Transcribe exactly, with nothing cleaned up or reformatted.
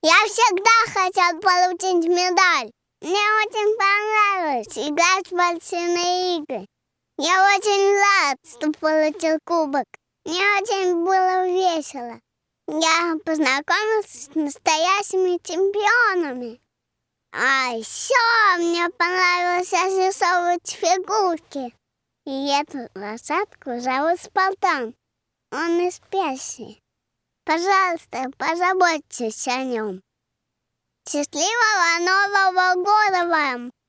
Я всегда хотел получить медаль. Мне очень понравилось играть в спортивные игры. Я очень рад, что получил кубок. Мне очень было весело. Я познакомился с настоящими чемпионами. А еще мне понравилось рисовывать фигурки. И эту лошадку зовут Спартан. Он из Персии. Пожалуйста, позаботьтесь о нем. Счастливого Нового года вам!